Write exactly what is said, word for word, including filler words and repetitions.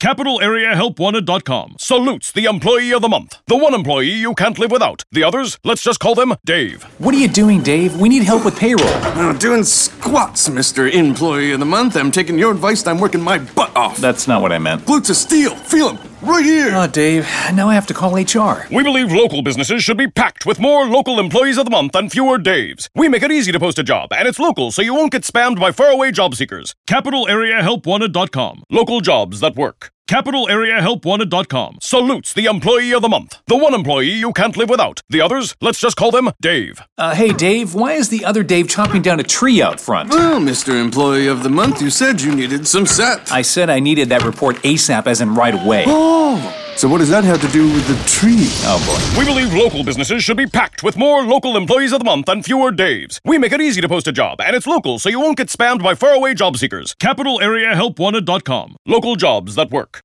capital area help wanted dot com salutes the employee of the month. The one employee you can't live without. The others, let's just call them Dave. What are you doing, Dave? We need help with payroll. I'm doing squats, Mister Employee of the Month. I'm taking your advice and I'm working my butt off. That's not what I meant. Glutes of steel. Feel them. Right here. Oh, Dave, now I have to call H R. We believe local businesses should be packed with more local employees of the month and fewer Daves. We make it easy to post a job, and it's local, so you won't get spammed by faraway job seekers. capital area help wanted dot com. Local jobs that work. capital area help wanted dot com salutes the employee of the month. The one employee you can't live without. The others, let's just call them Dave. Uh, hey, Dave, why is the other Dave chopping down a tree out front? Well, Mister Employee of the Month, you said you needed some set. I said I needed that report ASAP, as in right away. Oh, so what does that have to do with the tree? Oh, boy. We believe local businesses should be packed with more local employees of the month and fewer Daves. We make it easy to post a job, and it's local, so you won't get spammed by faraway job seekers. capital area help wanted dot com. Local jobs that work.